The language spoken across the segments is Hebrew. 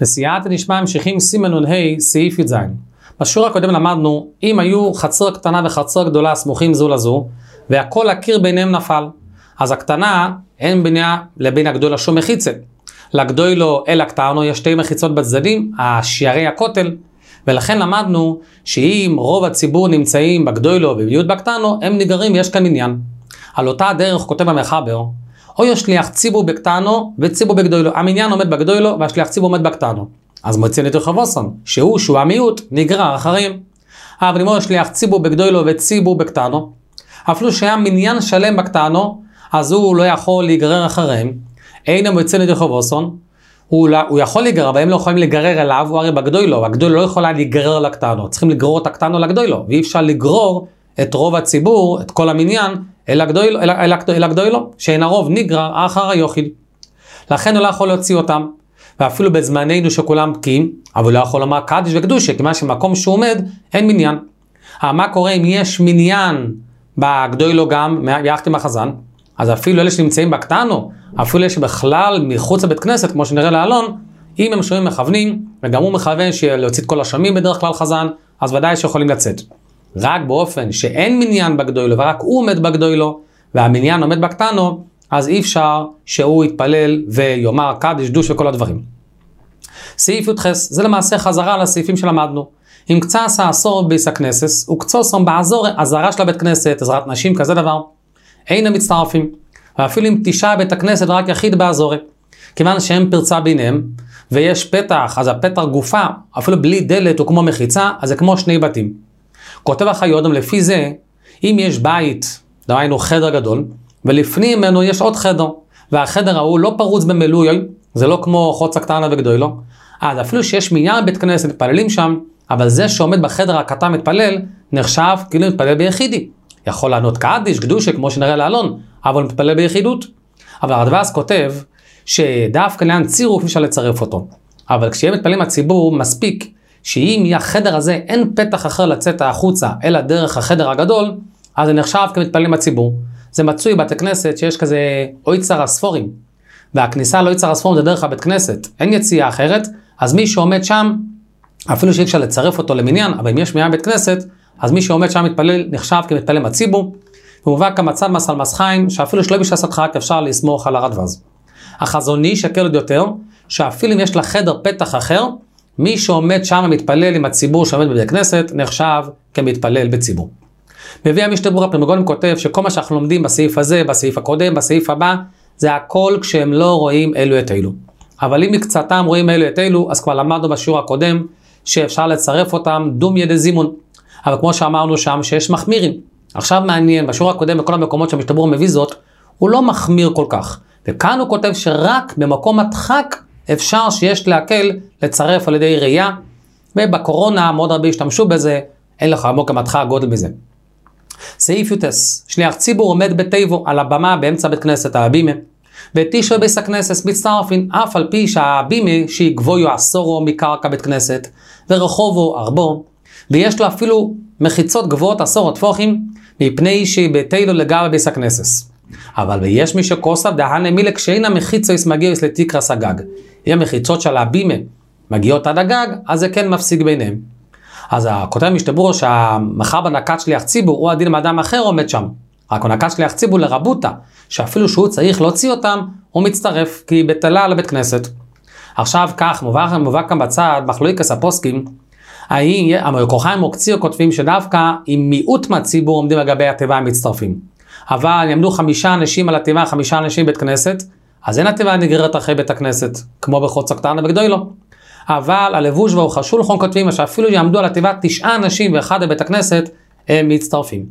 בסייעתא דשמיא ממשיכים סימן נ"ה סעיף י"ז. בשיעור הקודם למדנו, אם היו חצר קטנה וחצר גדולה סמוכים זו לזו, והכל הקיר ביניהם נפל, אז הקטנה אין בינה לבין הגדולה שום מחיצה. לגדולו אל הקטנו יש שתי מחיצות בצדדים, שערי הכותל, ולכן למדנו שאם רוב הציבור נמצאים בגדולו ובמיעוט בקטנו, הם נגררים ויש כאן עניין. על אותה הדרך כותב המחבר, או יש שליח ציבור בקטנו וציבור בגדולו. המניין עומד בגדולו והשליח ציבור עומד בקטנו. אז מוצאים את רחבוסון, שהוא המיעוט, נגרר אחריהם. אבל אם הוא שליח ציבור בגדולו וציבור בקטנו, אפילו שהיה מניין שלם בקטנו, אז הוא לא יכול להיגרר אחריהם. אין מוצאים את רחבוסון, הוא יכול להיגרר, אבל הם לא יכולים לגרר אליו, הוא הרי בגדולו, הגדולו לא יכולה להיגרר לקטנו, צריכים לגרור את הקטנו לגדולו, ואי אפשר לגרור את רוב הציבור, את כל המניין, אל הגדולו, שאין הרוב נגרר אחר היוחיד. לכן הוא לא יכול להוציא אותם, ואפילו בזמננו שכולם בקיאים, אבל הוא לא יכול לומר קדיש וקדושה, כיוון שמקום שהוא עומד, אין מניין. מה קורה אם יש מניין בגדולו גם, יחד עם החזן, אז אפילו אלה שנמצאים בקטנו, אפילו אלה שבכלל מחוץ לבית כנסת, כמו שנראה לאלון, אם הם שומעים מכוונים, וגם הוא מכוון להוציא את כל השומעים בדרך כלל חזן, אז ודאי שיכולים לצאת. רק באופן שאין מניין בגדולו, ורק הוא עומד בגדולו, והמניין עומד בקטנו, אז אי אפשר שהוא יתפלל ויאמר קדיש דוש וכל הדברים. סעיף י"ח, זה למעשה חזרה לסעיפים שלמדנו. אם קצה עשה עשור ביס הכנסס, וקצוסום בעזור עזרה של הבית כנסת, עזרת נשים, כזה דבר, אין המצטרפים. ואפילו אם 9 בית הכנסת רק יחיד בעזורי, כיוון שהם פרצה ביניהם, ויש פתח, אז הפתח גופה, אפילו בלי דלת הוא כמו מחיצה, אז זה כמו 2 בתים. כותב החיודם לפי זה, אם יש בית, דהיינו חדר גדול, ולפנים ממנו יש עוד חדר, והחדר ההוא לא פרוץ במילוי, זה לא כמו חוצה קטנה וגדולו, אז אפילו שיש מניין בית כנסת מתפללים שם, אבל זה שעומד בחדר הקטן מתפלל, נחשב כאילו מתפלל ביחידי. יכול לענות קדיש, קדושה, כמו שנראה לאלון, אבל מתפלל ביחידות. אבל הרדב"ז כותב שדווקא לעניין צירוף אפשר לצרף אותו. אבל כשיהיה מתפללים הציבור, מספיק שאם החדר הזה אין פתח אחר לצאת החוצה, אלא דרך החדר הגדול, אז זה נחשב כמתפללים הציבור. זה מצוי בתי כנסת שיש כזה אויצר הספורים, והכניסה לאויצר הספורים זה דרך הבית כנסת, אין יציאה אחרת, אז מי שעומד שם, אפילו שאי אפשר לצרף אותו למניין, אבל אם יש מניין בית כנסת, אז מי שעומד שם מתפלל נחשב כמתפלל הציבור, ומובא כמצב מסל מסחיים, שאפילו שלא בשביל לעשות חג אפשר לסמוך על הרדב"ז. החזוני שקל עוד יותר, שאפילו אם יש לחדר פתח אחר, מי שעומד שם מתפלל עם הציבור שעומד בבית כנסת, נחשב כמתפלל בציבור. מביא המשתברור הפלמגונים כותב שכל מה שאנחנו לומדים בסעיף הזה, בסעיף הקודם, בסעיף הבא, זה הכל כשהם לא רואים אלו את אלו. אבל אם מקצתם רואים אלו את אלו, אז כבר למדנו בשיעור הקודם, שאפשר לצרף אותם דום ידי זימון. אבל כמו שאמרנו שם, שיש מחמירים. עכשיו מעניין, בשיעור הקודם, בכל המקומות שהמשתברור מביא זאת, הוא לא מחמיר כל כך. וכאן הוא כותב שרק במקום הדחק אפשר שיש להקל לצרף על ידי ראייה, ובקורונה מאוד הרבה השתמשו בזה, אין לך עמוק המדחק גודל בזה. סעיף י"ס, שליח ציבור עומד בטבעו על הבמה באמצע בית כנסת, על הבימה, ותשע ביס הכנסס מצטרפין, אף על פי שהבימה שיגבויו עשורו מקרקע בית כנסת, ורחובו ארבו, ויש לו אפילו מחיצות גבוהות עשור הטפוחים, מפני שביתנו לגבי ביס הכנסס. אבל ויש מי שכוסף דהנה מילק שאין המחיצויס מגיעוס לתקרס הגג. אם המחיצות של הבימה מגיעות עד הגג, אז זה כן מפסיק ביניהם. אז הכותב משתברור שהמחר בנקת שליח ציבור הוא הדין מאדם אחר עומד שם. רק בנקת שליח ציבור לרבותה, שאפילו שהוא צריך להוציא אותם, הוא מצטרף, כי היא בטלה לבית כנסת. עכשיו כך, מובא כאן בצד, מחלוקת הפוסקים, המקורחיים מוקציר כותבים שדווקא עם מיעוט מהציבור עומדים לגבי התיבה המצטרפים. אבל יעמדו 5 אנשים על התיבה, 5 אנשים בית כנסת, אז אין התיבה נגררת אחרי בית הכנסת, כמו בחוצה קטנה וגדולו. אבל הלבוש והאוכל שולחן כותבים שאפילו יעמדו על התיבה 9 אנשים ואחד בבית הכנסת, הם מצטרפים.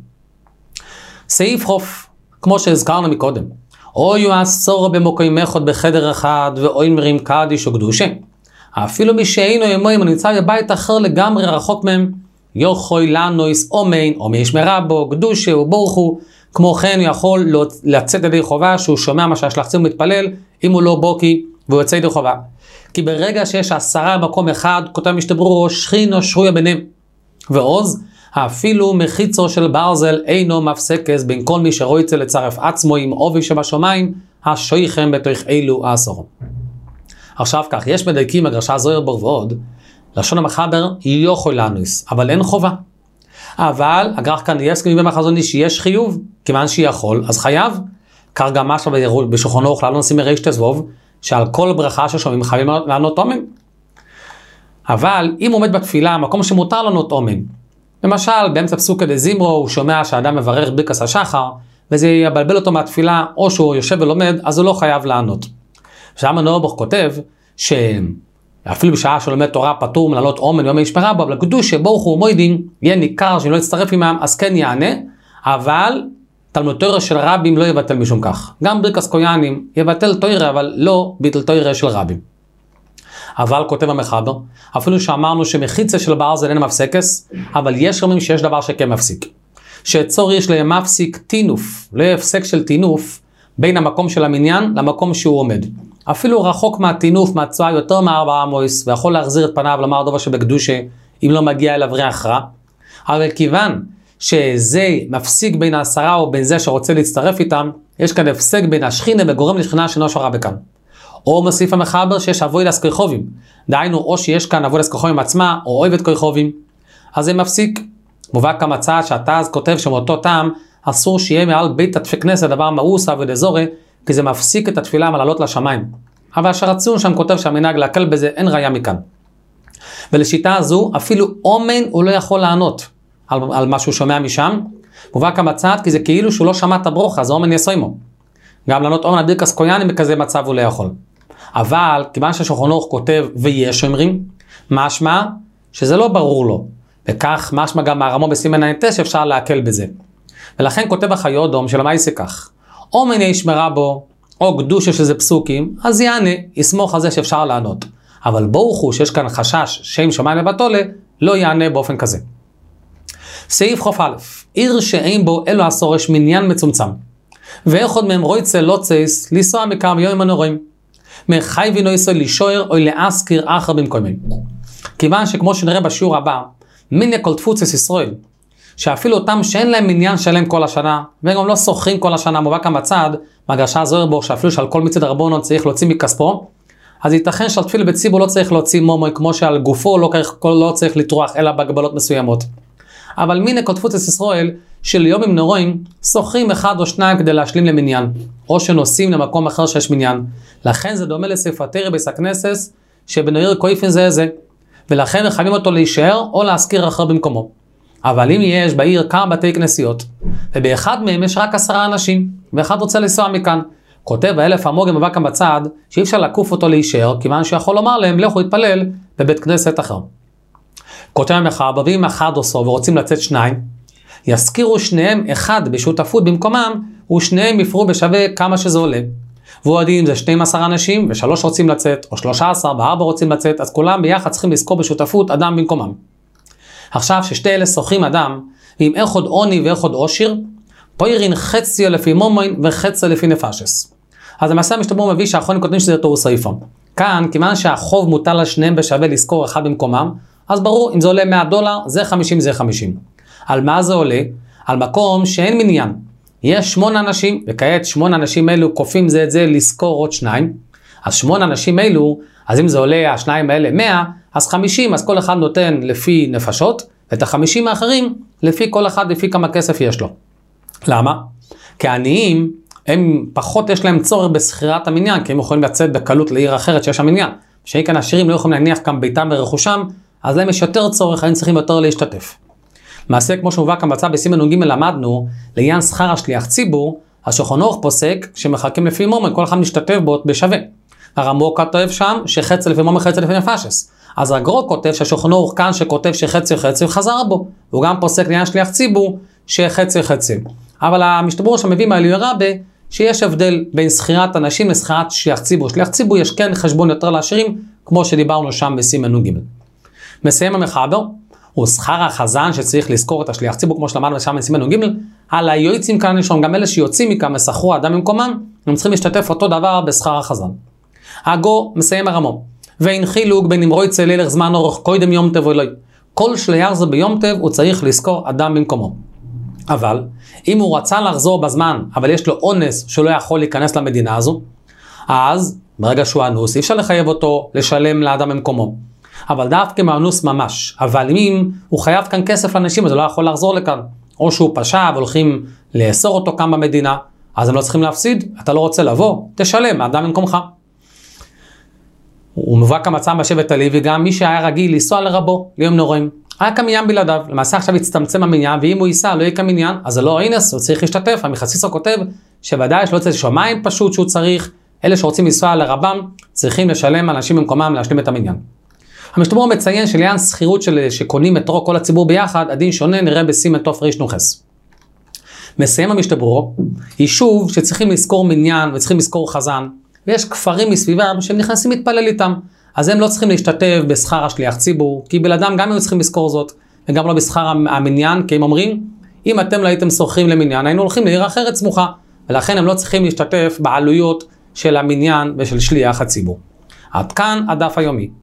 סעיף חוף, כמו שהזכרנו מקודם, או יועשור במוקוים אחד בחדר אחד, ואוי מרים קדיש או קדושה. אפילו מי שאינו ימוים הוא נמצא בבית אחר לגמרי רחוק מהם, יוכוי לנויס אומין, או מי ישמרה בו, קדושה ובורכו, כמו כן הוא יכול לצאת ידי חובה שהוא שומע מה שהשליח ציבור מתפלל, אם הוא לא בוקי והוא יוצא ידי חובה. כי ברגע שיש 10 במקום אחד, כותב משתברור שכינו שרויה ביניהם. ועוז, אפילו מחיצו של ברזל אינו מפסקס בין כל מי שרויצה לצרף עצמו עם עובי שבשומיים, השויכם בתוך אילו העשור. עכשיו כך, יש מדייקים הגרשה זוהר בור ועוד, לשון המחבר יוכל להנוס, אבל אין חובה. אבל הגרח כאן יש כמובן בחזון איש שיש חיוב, כיוון שיכול, אז חייב. כך גם משהו בשולחן ערוך לענות סימי ריש תזבוב, שעל כל ברכה ששומעים חייבים לענות אומן. אבל אם הוא עומד בתפילה, מקום שמותר לענות אומן, למשל באמצע פסוקא דזמרו הוא שומע שהאדם מברך ברכת השחר, וזה יבלבל אותו מהתפילה, או שהוא יושב ולומד, אז הוא לא חייב לענות. שם הנורבוך כותב, שאפילו בשעה שלומד תורה פטור מלענות אומן יום ישמרה בו, אבל הקדוש שברוך הוא מוידין, יהיה ניכר שלא יצטרף עמם, אז כן יענה, אבל תלמוד תורה של רבים לא יבטל משום כך. גם ברכת כהנים יבטל תורה, אבל לא ביטל תורה של רבים. אבל כותב המחבר, אפילו שאמרנו שמחיצה של בר זה איננה מפסקס, אבל יש אומרים שיש דבר שכן מפסיק. שצור יש להם מפסיק תינוף, לא הפסק של תינוף, בין המקום של המניין למקום שהוא עומד. אפילו רחוק מהתינוף, מהצועה יותר מ4 אמויס, ויכול להחזיר את פניו לומר דבר שבקדושה, אם לא מגיע אליו ריח רע. אבל כיוון שזה מפסיק בין 10 או בין זה שרוצה להצטרף איתם, יש כאן הפסק בין השכינה וגורם לשכינה שאינו שורה בכאן. או מוסיף המחבר שיש אבוידס כוכבים, דהיינו או שיש כאן אבוידס כוכבים עצמה, או אוהבת כוכבים, אז זה מפסיק. מובא כמצא שאתה אז כותב שמאותו טעם, אסור שיהיה מעל בית התפי כנסת דבר מאוסה ודזורי, כי זה מפסיק את התפילה מלעלות לשמיים. אבל שרצון שם כותב שהמנהג להקל בזה אין ראיה מכאן. ולשיטה הזו, אפילו אומן הוא לא יכול לענות על מה שהוא שומע משם, מובא כמצא כי זה כאילו שהוא לא שמע את הברוכה, אז אומן יסוימו. גם לענות אומן על ברכת כהנים בכזה מצב הוא לא יכול. אבל כיוון ששולחן ערוך כותב ויש אומרים, משמע שזה לא ברור לו. וכך משמע גם מהרמו בסימן ע"ט שאפשר להקל בזה. ולכן כותב החיודום שלמעשה כך, או מני ישמרה בו, או קדושה שזה פסוקים, אז יענה, יסמוך על זה שאפשר לענות. אבל ברוך הוא שיש כאן חשש שם שמיים לבטולה, לא יענה באופן כזה. סעיף חוף א', עיר שאין בו אלו השורש מניין מצומצם. ואחד מהם רויצה לא צייס, לנסוע מכאן ויום הנורים. מחייבי נויסו לשוער או להזכיר אחר במקומים. כיוון שכמו שנראה בשיעור הבא, מיני כל תפוצס ישראל, שאפילו אותם שאין להם מניין שלם כל השנה, והם גם לא שוכרים כל השנה, מובא כאן בצד, מהגרשה זוהר בור, שאפילו שעל כל מצד הרבונות צריך להוציא מכספו, אז ייתכן שעל תפילה בציבור לא צריך להוציא מומוי, כמו שעל גופו לא צריך לטרוח, אלא בהגבלות מסוימות. אבל מיני כל תפוצס ישראל, של יומים נוראים, שוכרים 1 או 2 כדי להשלים למניין, או שנוסעים למקום אחר שיש מניין. לכן זה דומה לספטרי ביס הכנסס, שבנויר קויפין זה, ולכן מחייבים אותו להישאר או להזכיר אחר במקומו. אבל אם יש בעיר כמה בתי כנסיות, ובאחד מהם יש רק 10 אנשים, ואחד רוצה לנסוע מכאן, כותב האלף המוגם מבא כאן בצד, שאי אפשר לקוף אותו להישאר, כיוון שיכול לומר להם, לכו להתפלל בבית כנסת אחר. כותב המחבר, ואם אחד עשו ורוצים לצאת 2, יזכירו שניהם אחד בשותפות במקומם, ושניהם יפרו בשווה כמה שזה עולה. והוא עדיין זה 12 אנשים, ו3 רוצים לצאת, או 13, ו4 רוצים לצאת, אז כולם ביחד צריכים לזכור בשותפות אדם במקומם. עכשיו ששתי אלה שוכרים אדם, ואם אחד עוני ואחד עושיר, פוירין חצי לפי מומוין וחצי לפי נפשס. אז למעשה המשתבר מביא שהאחרונים כותבים שזה תוהו סעיפם. כאן, כיוון שהחוב מוטל על שניהם בשווה לזכור אחד במקומם, אז ברור, אם זה עולה $100, זה 50, זה 50. על מה זה עולה? על מקום שאין מניין. יש 8 אנשים, וכעת 8 אנשים אלו קופים זה את זה לזכור עוד 2. אז 8 אנשים אלו, אז אם זה עולה, השניים האלה 100, אז 50, אז כל אחד נותן לפי נפשות, ואת ה50 האחרים, לפי כל אחד, לפי כמה כסף יש לו. למה? כי העניים, הם פחות יש להם צורך בסחירת המניין, כי הם יכולים לצאת בקלות לעיר אחרת שיש שם מניין. שאי כאן עשירים לא יכולים להניח גם ביתם ורכושם, אז להם יש יותר צורך, הם צריכים יותר להשתתף. מעשה כמו שמובא כאן בצד בסימן נ"ג למדנו, לעניין שכר השליח ציבור, השולחן ערוך פוסק שמחלקים לפי מומון, כל אחד משתתף בו בשווה. הרמב"ם כותב שם שחצי לפי מומון חצי לפי נפשס. אז הגרו כותב שהשולחן ערוך כאן שכותב שחצי חצי חזר בו. הוא גם פוסק לעניין שליח ציבור שחצי חצי. אבל המשתבר שמביא מהעליון רבה שיש הבדל בין שכירת אנשים לשכירת שליח ציבור. שליח ציבור יש כן חשבון יותר לעשירים, כמו שדיברנו שם בסימן נ"ג. מסיים המחבר. הוא שכר החזן שצריך לזכור את השליח ציבור, כמו שלמדנו שם בסימן נ"ג, על היועצים כאן נשום, גם אלה שיוצאים מכאן, מסחרו אדם במקומם, הם צריכים להשתתף אותו דבר בשכר החזן. הגו מסיים הרמו, ואין חילוק בין אם רויצה לילך זמן אורך קודם יום טב או לא. כל שליח זה ביום טב הוא צריך לזכור אדם במקומו. אבל אם הוא רצה לחזור בזמן, אבל יש לו אונס שלא יכול להיכנס למדינה הזו, אז ברגע שהוא אנוס, אי אפשר לחייב אותו לשלם לאדם במקומו. אבל דווקא מאנוס ממש. אבל אם הוא חייב כאן כסף לאנשים, אז הוא לא יכול לחזור לכאן. או שהוא פשע והולכים לאסור אותו כאן במדינה, אז הם לא צריכים להפסיד. אתה לא רוצה לבוא, תשלם לאדם במקומך. הוא מבוא כמצב בשבט הלוי, וגם מי שהיה רגיל לנסוע לרבו, ליום נוראים. היה כמניין בלעדיו, למעשה עכשיו יצטמצם המניין, ואם הוא ייסע לא יהיה כמניין, אז זה לא אינס, הוא צריך להשתתף. המחסיסו כותב שוודאי שלא יוצא שמיים פשוט שהוא צריך, אלה שרוצים לנסוע לרבם, צריכים לשלם אנשים במקומם להשלים את המניין. המשתברור מציין שלעניין שכירות שקונים מטרו כל הציבור ביחד, הדין שונה, נראה בסימן תוף ריש נוחס. מסיים המשתברור, יישוב שצריכים לזכור מניין וצריכים לזכור חזן, ויש כפרים מסביבם שהם נכנסים להתפלל איתם, אז הם לא צריכים להשתתף בשכר השליח ציבור, כי בלעדם גם הם צריכים לזכור זאת, וגם לא בשכר המניין, כי הם אומרים, אם אתם לא הייתם שוכרים למניין, היינו הולכים לעיר אחרת סמוכה, ולכן הם לא צריכים להשתתף בעלויות של המניין ושל שליח הציבור. עד כאן הדף היומי.